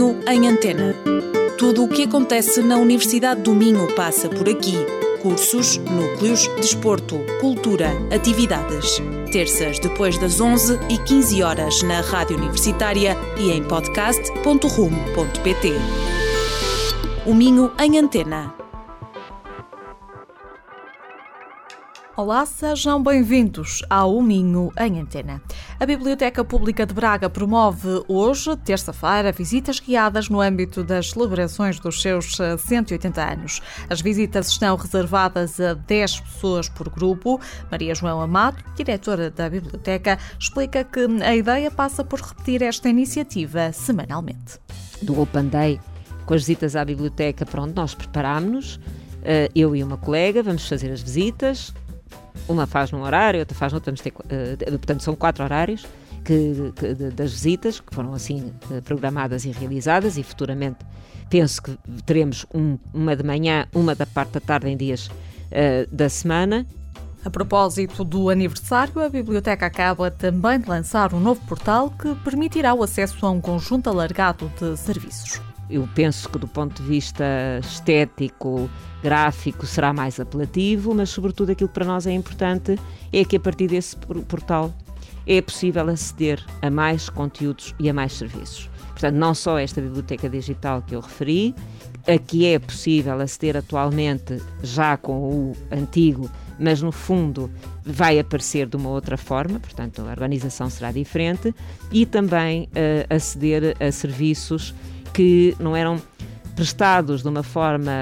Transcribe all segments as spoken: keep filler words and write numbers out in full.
Minho em Antena. Tudo o que acontece na Universidade do Minho passa por aqui. Cursos, núcleos, desporto, cultura, atividades. Terças depois das onze e quinze horas na Rádio Universitária e em podcast ponto rumo ponto pt. O Minho em Antena. Olá, sejam bem-vindos ao Minho em Antena. A Biblioteca Pública de Braga promove hoje, terça-feira, visitas guiadas no âmbito das celebrações dos seus cento e oitenta anos. As visitas estão reservadas a dez pessoas por grupo. Maria João Amado, diretora da Biblioteca, explica que a ideia passa por repetir esta iniciativa semanalmente. Do Open Day, com as visitas à biblioteca, pronto, nós preparámos-nos, eu e uma colega, vamos fazer as visitas. Uma faz num horário, outra faz no outro, vamos ter, uh, portanto são quatro horários que, que, das visitas, que foram assim programadas e realizadas, e futuramente penso que teremos um, uma de manhã, uma da parte da tarde em dias uh, da semana. A propósito do aniversário, a Biblioteca acaba também de lançar um novo portal que permitirá o acesso a um conjunto alargado de serviços. Eu penso que do ponto de vista estético, gráfico, será mais apelativo, mas sobretudo aquilo que para nós é importante é que a partir desse portal é possível aceder a mais conteúdos e a mais serviços. Portanto, não só esta biblioteca digital que eu referi, a que é possível aceder atualmente já com o antigo, mas no fundo vai aparecer de uma outra forma, portanto a organização será diferente, e também uh, aceder a serviços que não eram prestados de uma forma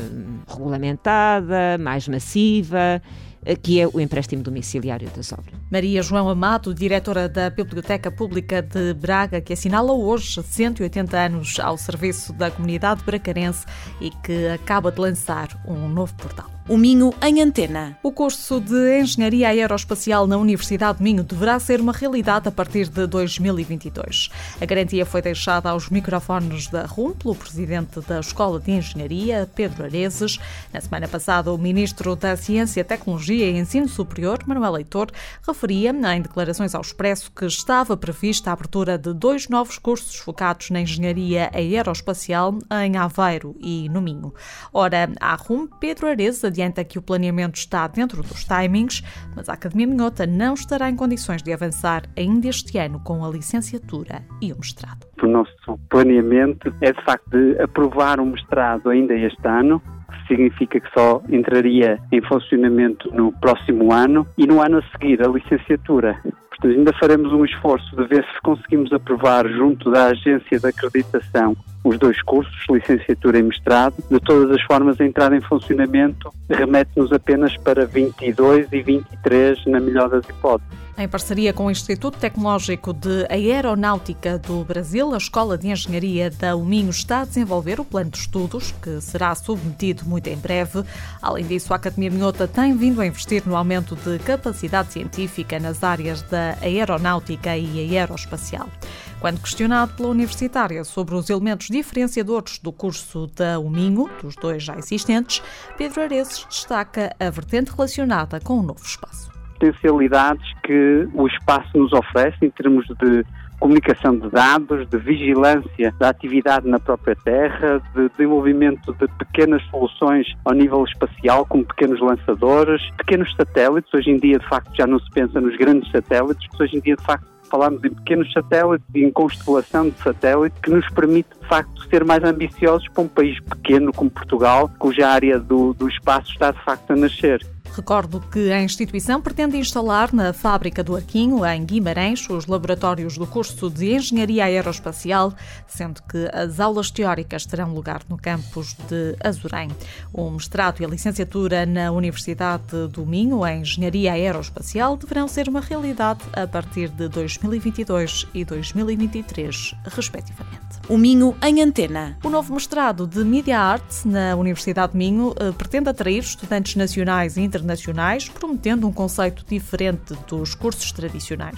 regulamentada, mais massiva, que é o empréstimo domiciliário das obras. Maria João Amado, diretora da Biblioteca Pública de Braga, que assinala hoje cento e oitenta anos ao serviço da comunidade bracarense e que acaba de lançar um novo portal. O Minho em Antena. O curso de Engenharia Aeroespacial na Universidade do Minho deverá ser uma realidade a partir de dois mil e vinte e dois. A garantia foi deixada aos microfones da R U M pelo presidente da Escola de Engenharia, Pedro Areses. Na semana passada, o ministro da Ciência, Tecnologia e Ensino Superior, Manuel Leitor, referia em declarações ao Expresso que estava prevista a abertura de dois novos cursos focados na Engenharia Aeroespacial em Aveiro e no Minho. Ora, a R U M, Pedro Areses, adianta que o planeamento está dentro dos timings, mas a Academia Minhota não estará em condições de avançar ainda este ano com a licenciatura e o mestrado. O nosso planeamento é, de facto, de aprovar o mestrado ainda este ano, que significa que só entraria em funcionamento no próximo ano, e no ano a seguir a licenciatura. Portanto, ainda faremos um esforço de ver se conseguimos aprovar junto da Agência de Acreditação os dois cursos, licenciatura e mestrado. De todas as formas, a entrada em funcionamento remete-nos apenas para vinte e dois e vinte e três, na melhor das hipóteses. Em parceria com o Instituto Tecnológico de Aeronáutica do Brasil, a Escola de Engenharia da Minho está a desenvolver o plano de estudos, que será submetido muito em breve. Além disso, a Academia Minhota tem vindo a investir no aumento de capacidade científica nas áreas da aeronáutica e aeroespacial. Quando questionado pela universitária sobre os elementos diferenciadores do curso da Minho, dos dois já existentes, Pedro Areses destaca a vertente relacionada com o novo espaço. Potencialidades que o espaço nos oferece em termos de comunicação de dados, de vigilância da atividade na própria Terra, de desenvolvimento de pequenas soluções ao nível espacial, como pequenos lançadores, pequenos satélites. Hoje em dia, de facto, já não se pensa nos grandes satélites, hoje em dia, de facto, falamos em pequenos satélites e em constelação de satélites, que nos permite, de facto, ser mais ambiciosos para um país pequeno como Portugal, cuja área do, do espaço está, de facto, a nascer. Recordo que a instituição pretende instalar na Fábrica do Arquinho, em Guimarães, os laboratórios do curso de Engenharia Aeroespacial, sendo que as aulas teóricas terão lugar no campus de Azurém. O mestrado e a licenciatura na Universidade do Minho, em Engenharia Aeroespacial, deverão ser uma realidade a partir de dois mil e vinte e dois e dois mil e vinte e três, respectivamente. O Minho em Antena. O novo mestrado de Media Arts na Universidade do Minho pretende atrair estudantes nacionais e internacionais, prometendo um conceito diferente dos cursos tradicionais.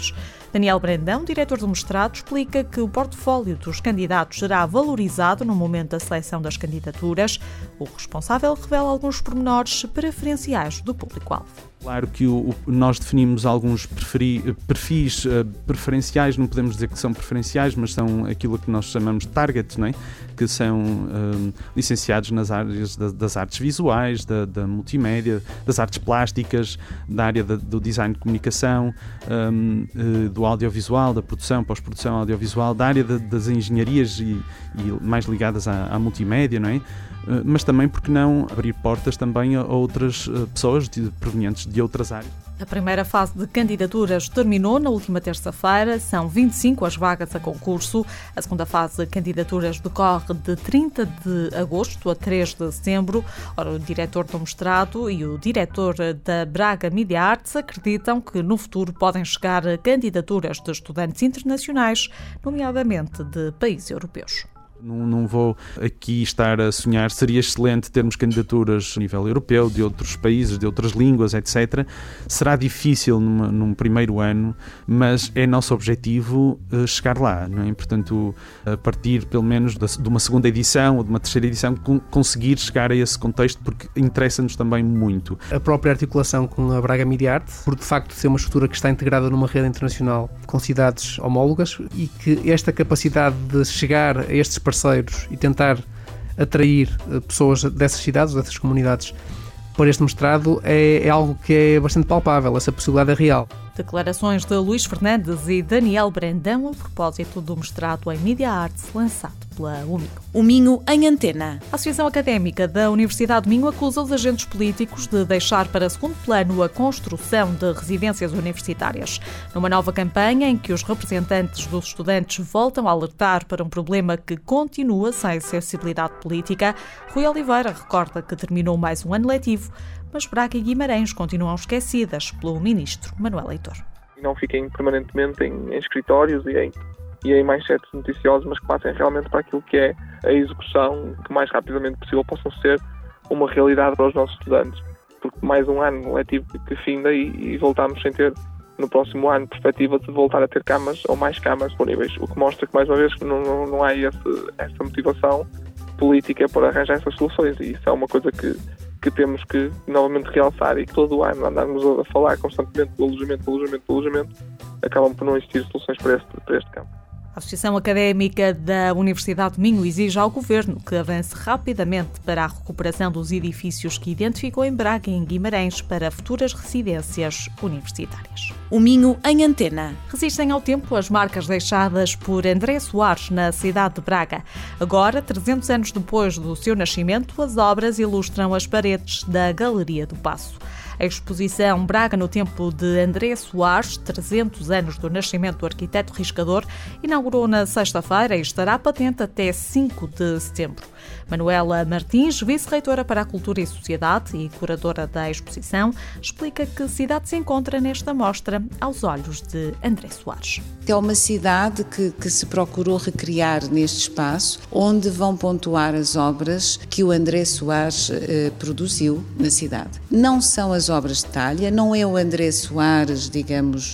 Daniel Brandão, diretor do mestrado, explica que o portfólio dos candidatos será valorizado no momento da seleção das candidaturas. O responsável revela alguns pormenores preferenciais do público-alvo. Claro que o, o, nós definimos alguns preferi, perfis uh, preferenciais, não podemos dizer que são preferenciais, mas são aquilo que nós chamamos de targets, não é? Que são uh, licenciados nas áreas da, das artes visuais, da, da multimédia, das artes plásticas, da área da, do design de comunicação, um, uh, do audiovisual, da produção, pós-produção audiovisual, da área de, das engenharias e, e mais ligadas à, à multimédia, não é? Uh, mas também, porque não, abrir portas também a outras uh, pessoas de, provenientes de outras áreas. A primeira fase de candidaturas terminou na última terça-feira. São vinte e cinco as vagas a concurso. A segunda fase de candidaturas decorre de trinta de agosto a três de setembro. Ora, o diretor do mestrado e o diretor da Braga Media Arts acreditam que no futuro podem chegar candidaturas de estudantes internacionais, nomeadamente de países europeus. Não, não vou aqui estar a sonhar, seria excelente termos candidaturas a nível europeu, de outros países, de outras línguas, etcétera. Será difícil numa, num primeiro ano, mas é nosso objetivo uh, chegar lá, não é? Portanto, a partir pelo menos da, de uma segunda edição ou de uma terceira edição, com, conseguir chegar a esse contexto, porque interessa-nos também muito. A própria articulação com a Braga Media Art, por de facto ser uma estrutura que está integrada numa rede internacional com cidades homólogas, e que esta capacidade de chegar a estes parceiros e tentar atrair pessoas dessas cidades, dessas comunidades, para este mestrado é, é algo que é bastante palpável, essa possibilidade é real. Declarações de Luís Fernandes e Daniel Brandão a propósito do mestrado em Media Arts lançado pela U Minho. O Minho em Antena. A Associação Académica da Universidade do Minho acusa os agentes políticos de deixar para segundo plano a construção de residências universitárias. Numa nova campanha em que os representantes dos estudantes voltam a alertar para um problema que continua sem sensibilidade política, Rui Oliveira recorda que terminou mais um ano letivo, mas Braga e Guimarães continuam esquecidas pelo ministro Manuel Leitor. Não fiquem permanentemente em, em escritórios e em, e em manchetes noticiosos, mas que passem realmente para aquilo que é a execução, que mais rapidamente possível possam ser uma realidade para os nossos estudantes. Porque mais um ano letivo que finda e, e voltamos sem ter, no próximo ano, perspectiva de voltar a ter camas ou mais camas disponíveis, o que mostra que, mais uma vez, não, não, não há esse, essa motivação política para arranjar essas soluções, e isso é uma coisa que, que temos que novamente realçar, e que todo o ano andarmos a falar constantemente do alojamento, do alojamento, do alojamento, acabam por não existir soluções para este, para este campo. A Associação Académica da Universidade do Minho exige ao Governo que avance rapidamente para a recuperação dos edifícios que identificou em Braga e em Guimarães para futuras residências universitárias. O Minho em Antena. Resistem ao tempo as marcas deixadas por André Soares na cidade de Braga. Agora, trezentos anos depois do seu nascimento, as obras ilustram as paredes da Galeria do Paço. A exposição Braga no tempo de André Soares, trezentos anos do nascimento do arquiteto riscador, inaugurou na sexta-feira e estará patente até cinco de setembro. Manuela Martins, vice-reitora para a Cultura e Sociedade e curadora da exposição, explica que cidade se encontra nesta mostra aos olhos de André Soares. É uma cidade que, que se procurou recriar neste espaço, onde vão pontuar as obras que o André Soares eh, produziu na cidade. Não são as obras de talha, não é o André Soares, digamos,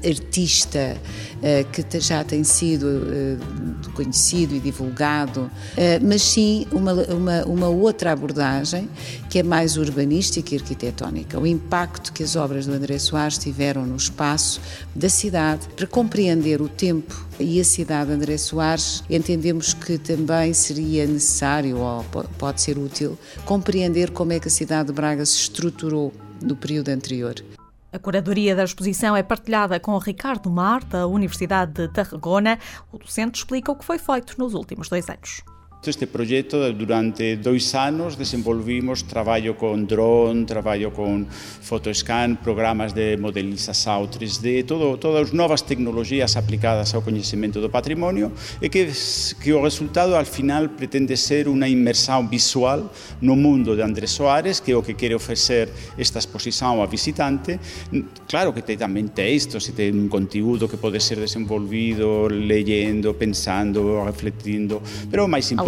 artista eh, que já tem sido eh, conhecido e divulgado, eh, mas sim uma, uma, uma outra abordagem que é mais urbanística e arquitetónica. O impacto que as obras do André Soares tiveram no espaço da cidade. Para compreender o tempo e a cidade de André Soares, entendemos que também seria necessário, ou pode ser útil, compreender como é que a cidade de Braga se estruturou no período anterior. A curadoria da exposição é partilhada com Ricardo Mar, da Universidade de Tarragona. O docente explica o que foi feito nos últimos dois anos. Este projeto, durante dois anos, desenvolvimos trabalho com drone, trabalho com photoscan, programas de modelização três D, todo, todas as novas tecnologias aplicadas ao conhecimento do património, e que, que o resultado, ao final, pretende ser uma imersão visual no mundo de André Soares, que é o que quer oferecer esta exposição ao visitante. Claro que tem também textos e tem um conteúdo que pode ser desenvolvido, leyendo, pensando, refletindo, mas o mais importante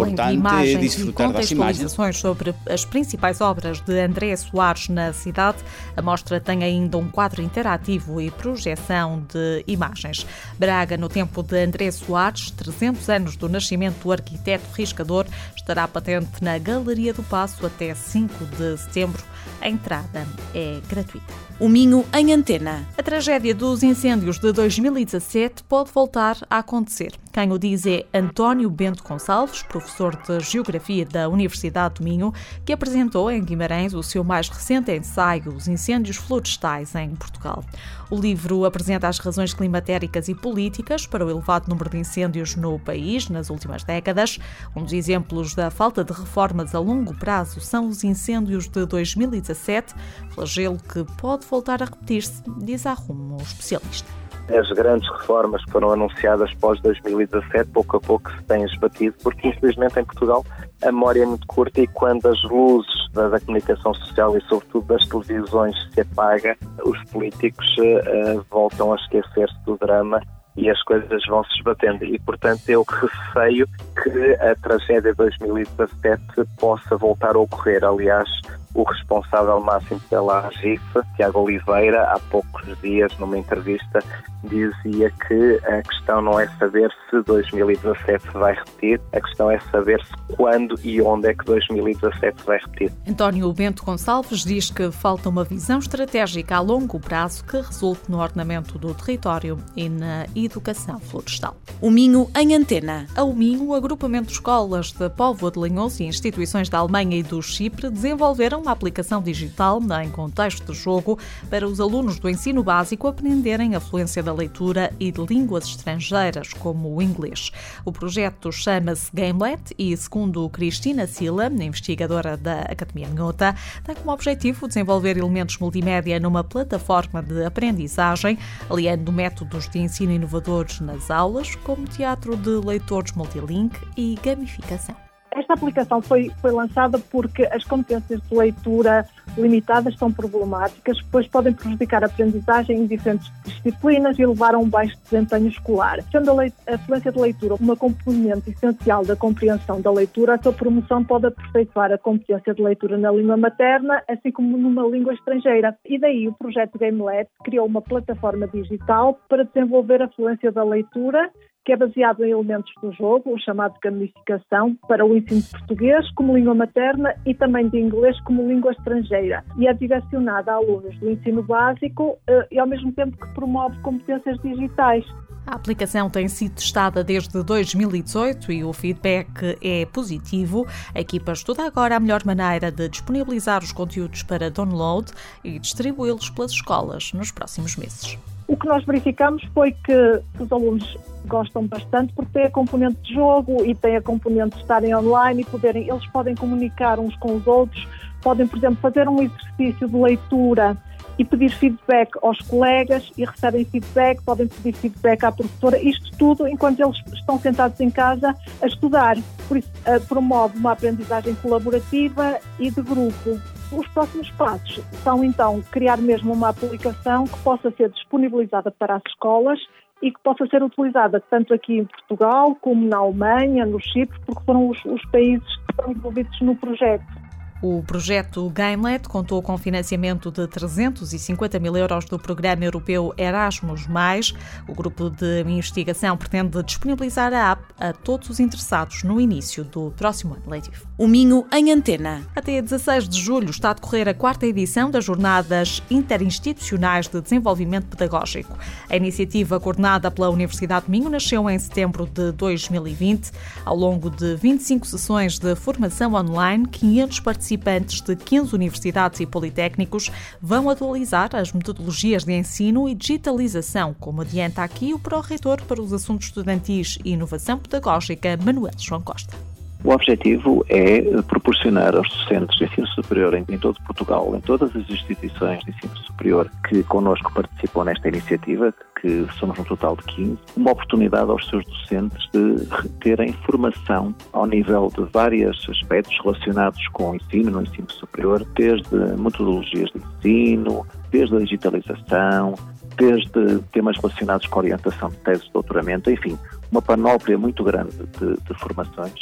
importante imagens desfrutar e das imagens. Sobre as principais obras de André Soares na cidade. A mostra tem ainda um quadro interativo e projeção de imagens. Braga, no tempo de André Soares, trezentos anos do nascimento do arquiteto riscador, estará patente na Galeria do Paço até cinco de setembro. A entrada é gratuita. O Minho em Antena. A tragédia dos incêndios de dois mil e dezassete pode voltar a acontecer. Quem o diz é António Bento Gonçalves, professor de Geografia da Universidade do Minho, que apresentou em Guimarães o seu mais recente ensaio, Os Incêndios Florestais em Portugal. O livro apresenta as razões climatéricas e políticas para o elevado número de incêndios no país nas últimas décadas. Um dos exemplos da falta de reformas a longo prazo são os incêndios de dois mil e dezassete, flagelo que pode voltar a repetir-se, diz a Rumo, o especialista. As grandes reformas que foram anunciadas pós dois mil e dezassete, pouco a pouco se têm esbatido, porque infelizmente em Portugal a memória é muito curta e quando as luzes da, da comunicação social e sobretudo das televisões se apaga, os políticos uh, voltam a esquecer-se do drama e as coisas vão se esbatendo. E, portanto, eu receio que a tragédia de dois mil e dezassete possa voltar a ocorrer. Aliás, o responsável máximo pela AGIF, Tiago Oliveira, há poucos dias, numa entrevista, dizia que a questão não é saber se dois mil e dezassete se vai repetir, a questão é saber se quando e onde é que dois mil e dezassete se vai repetir. António Bento Gonçalves diz que falta uma visão estratégica a longo prazo que resulte no ordenamento do território e na educação florestal. O Minho em Antena. A O Minho, agrupamento de escolas de Póvoa de Lanhoso e instituições da Alemanha e do Chipre, desenvolveram uma aplicação digital em contexto de jogo para os alunos do ensino básico aprenderem a fluência da leitura e de línguas estrangeiras, como o inglês. O projeto chama-se Gamelet e, segundo Cristina Sila, investigadora da Academia Minhota, tem como objetivo desenvolver elementos multimédia numa plataforma de aprendizagem, aliando métodos de ensino inovadores nas aulas, como teatro de leitores multilink e gamificação. Esta aplicação foi, foi lançada porque as competências de leitura limitadas são problemáticas, pois podem prejudicar a aprendizagem em diferentes disciplinas e levar a um baixo desempenho escolar. Sendo a, leit- a fluência de leitura uma componente essencial da compreensão da leitura, a sua promoção pode aperfeiçoar a competência de leitura na língua materna, assim como numa língua estrangeira. E daí o projeto Gamelet criou uma plataforma digital para desenvolver a fluência da leitura, que é baseado em elementos do jogo, o chamado gamificação, para o ensino de português como língua materna e também de inglês como língua estrangeira. E é direcionada a alunos do ensino básico e ao mesmo tempo que promove competências digitais. A aplicação tem sido testada desde dois mil e dezoito e o feedback é positivo. A equipa estuda agora a melhor maneira de disponibilizar os conteúdos para download e distribuí-los pelas escolas nos próximos meses. O que nós verificamos foi que os alunos gostam bastante porque tem a componente de jogo e tem a componente de estarem online e poderem, eles podem comunicar uns com os outros, podem, por exemplo, fazer um exercício de leitura e pedir feedback aos colegas e recebem feedback, podem pedir feedback à professora, isto tudo enquanto eles estão sentados em casa a estudar. Por isso, promove uma aprendizagem colaborativa e de grupo. Os próximos passos são, então, criar mesmo uma aplicação que possa ser disponibilizada para as escolas e que possa ser utilizada tanto aqui em Portugal como na Alemanha, no Chipre, porque foram os, os países que estão envolvidos no projeto. O projeto Gamelet contou com financiamento de trezentos e cinquenta mil euros do programa europeu Erasmus mais. O grupo de investigação pretende disponibilizar a app a todos os interessados no início do próximo ano letivo. O Minho em Antena. Até dezasseis de julho está a decorrer a quarta edição das Jornadas Interinstitucionais de Desenvolvimento Pedagógico. A iniciativa, coordenada pela Universidade do Minho, nasceu em setembro de dois mil e vinte. Ao longo de vinte e cinco sessões de formação online, quinhentos participantes Participantes de quinze universidades e politécnicos vão atualizar as metodologias de ensino e digitalização, como adianta aqui o pró-reitor para os assuntos estudantis e inovação pedagógica, Manuel João Costa. O objetivo é proporcionar aos docentes de ensino superior em, em todo Portugal, em todas as instituições de ensino superior que connosco participam nesta iniciativa, que somos um total de quinze, uma oportunidade aos seus docentes de terem formação ao nível de vários aspectos relacionados com o ensino, no ensino superior, desde metodologias de ensino, desde a digitalização, desde temas relacionados com a orientação de teses de doutoramento, enfim, uma panóplia muito grande de, de formações.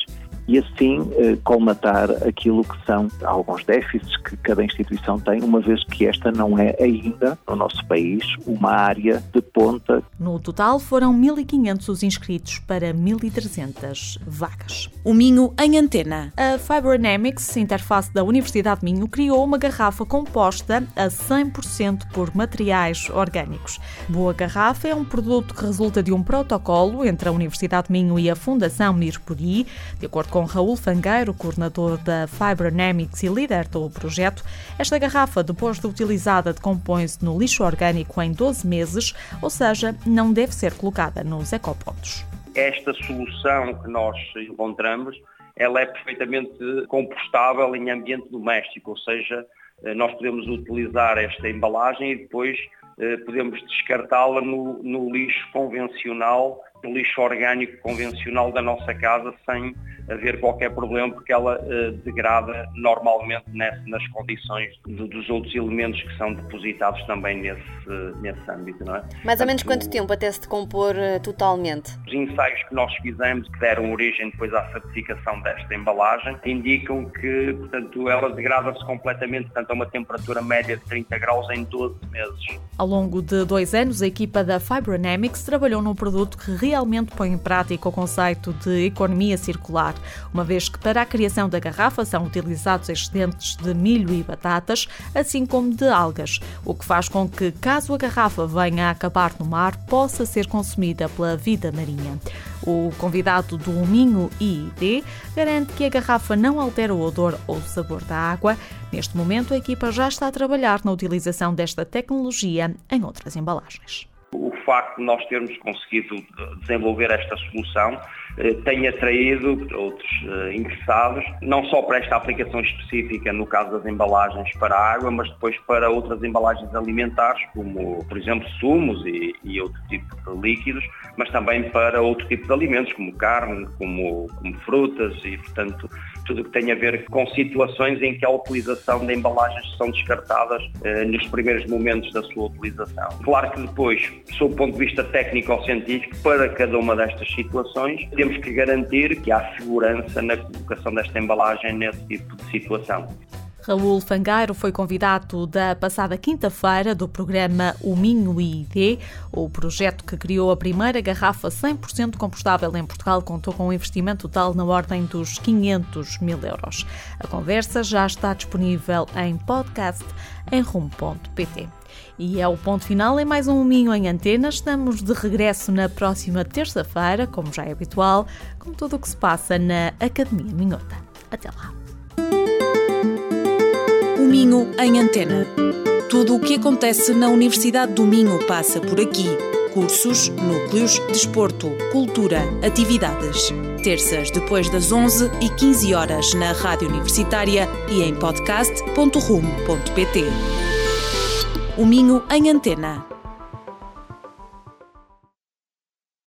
e assim eh, colmatar aquilo que são alguns déficits que cada instituição tem, uma vez que esta não é ainda, no nosso país, uma área de ponta. No total foram mil e quinhentos os inscritos para mil e trezentas vagas. O Minho em Antena. A Fibronamics, interface da Universidade de Minho, criou uma garrafa composta a cem por cento por materiais orgânicos. Boa Garrafa é um produto que resulta de um protocolo entre a Universidade de Minho e a Fundação Mirpuri. De acordo com Raul Fangueiro, coordenador da Fibronamics e líder do projeto, esta garrafa, depois de utilizada, decompõe-se no lixo orgânico em doze meses, ou seja, não deve ser colocada nos ecopontos. Esta solução que nós encontramos, ela é perfeitamente compostável em ambiente doméstico, ou seja, nós podemos utilizar esta embalagem e depois eh, podemos descartá-la no, no lixo convencional, no lixo orgânico convencional da nossa casa, sem haver qualquer problema, porque ela eh, degrada normalmente nesse, nas condições do, dos outros elementos que são depositados também nesse, nesse âmbito, não é? Mais ou menos quanto tempo até se decompor uh, totalmente? Os ensaios que nós fizemos, que deram origem depois à certificação desta embalagem, indicam que, portanto, ela degrada-se completamente, portanto, a uma temperatura média de trinta graus em doze meses. Ao longo de dois anos, a equipa da Fibronamics trabalhou num produto que realmente põe em prática o conceito de economia circular, uma vez que para a criação da garrafa são utilizados excedentes de milho e batatas, assim como de algas, o que faz com que, caso a garrafa venha a acabar no mar, possa ser consumida pela vida marinha. O convidado do Minho I I D garante que a garrafa não altera o odor ou o sabor da água. Neste momento, a equipa já está a trabalhar na utilização desta tecnologia em outras embalagens. O facto de nós termos conseguido desenvolver esta solução eh, tem atraído outros eh, interessados, não só para esta aplicação específica, no caso das embalagens para a água, mas depois para outras embalagens alimentares, como, por exemplo, sumos e, e outro tipo de líquidos, mas também para outro tipo de alimentos, como carne, como, como frutas e, portanto, tudo o que tem a ver com situações em que a utilização de embalagens são descartadas eh, nos primeiros momentos da sua utilização. Claro que depois, sob o ponto de vista técnico ou científico, para cada uma destas situações, temos que garantir que há segurança na colocação desta embalagem nesse tipo de situação. Raul Fangueiro foi convidado da passada quinta-feira do programa O Minho I I D. O projeto que criou a primeira garrafa cem por cento compostável em Portugal contou com um investimento total na ordem dos quinhentos mil euros. A conversa já está disponível em podcast em rumo ponto pt. E é o ponto final em mais um Minho em Antena. Estamos de regresso na próxima terça-feira, como já é habitual, com tudo o que se passa na Academia Minhota. Até lá. O Minho em Antena. Tudo o que acontece na Universidade do Minho passa por aqui. Cursos, núcleos, desporto, cultura, atividades. Terças depois das onze e quinze horas na Rádio Universitária e em podcast ponto rumo ponto pt. O Minho em Antena.